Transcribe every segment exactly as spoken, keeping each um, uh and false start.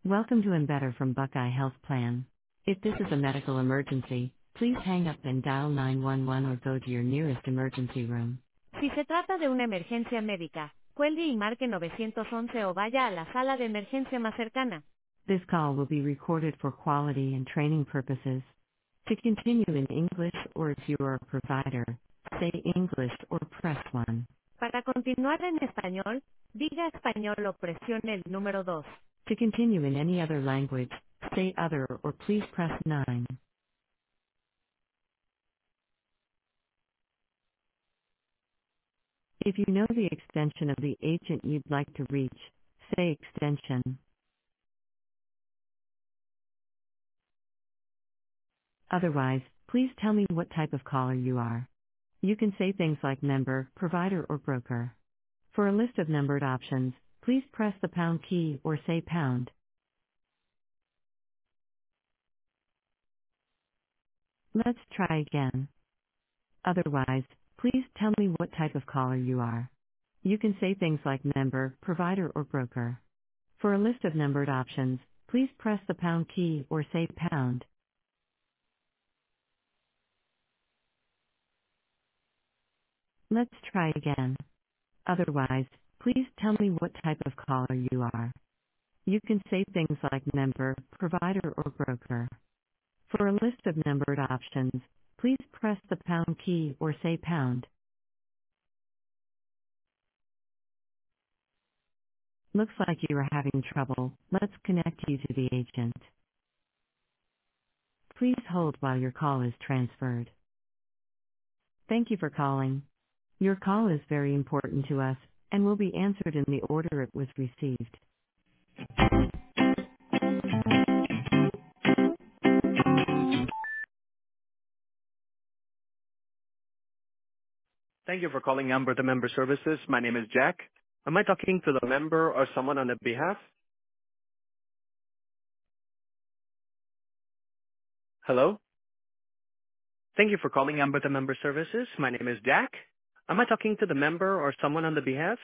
Welcome to Embetter from Buckeye Health Plan. If this is a medical emergency, please hang up and dial nine one one or go to your nearest emergency room. Si se trata de una emergencia médica, cuelgue y marque nueve once o vaya a la sala de emergencia más cercana. This call will be recorded for quality and training purposes. To continue in English, or if you are a provider, say English or press one. Para continuar en español, diga español o presione el número dos. To continue in any other language, say other or please press nine. If you know the extension of the agent you'd like to reach, say extension. Otherwise, please tell me what type of caller you are. You can say things like member, provider, or broker. For a list of numbered options, please press the pound key or say pound. Let's try again. Otherwise, please tell me what type of caller you are. You can say things like member, provider, or broker. For a list of numbered options, please press the pound key or say pound. Let's try again. Otherwise, please tell me what type of caller you are. You can say things like member, provider, or broker. For a list of numbered options, please press the pound key or say pound. Looks like you are having trouble. Let's connect you to the agent. Please hold while your call is transferred. Thank you for calling. Your call is very important to us and will be answered in the order it was received. Thank you for calling Amber the Member Services. My name is Jack. Am I talking to the member or someone on the behalf? Hello? Thank you for calling Amber the Member Services. My name is Jack. Am I talking to the member or someone on the behalf?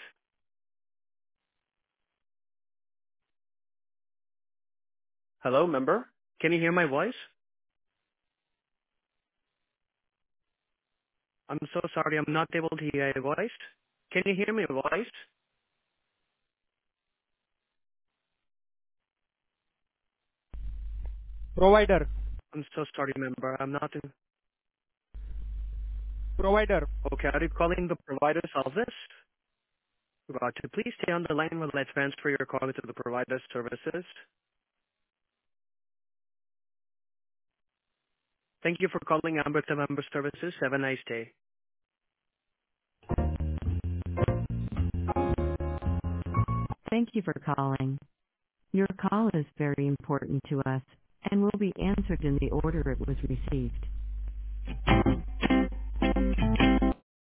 Hello, member? Can you hear my voice? I'm so sorry, I'm not able to hear your voice. Can you hear my voice? Provider, I'm so sorry, member. I'm not in... provider, Okay, are you calling the provider's office? Got to please stay on the line while I transfer your call to the provider's services. Thank you for calling Amber the Member Services. Have a nice day. Thank you for calling. Your call is very important to us and will be answered in the order it was received.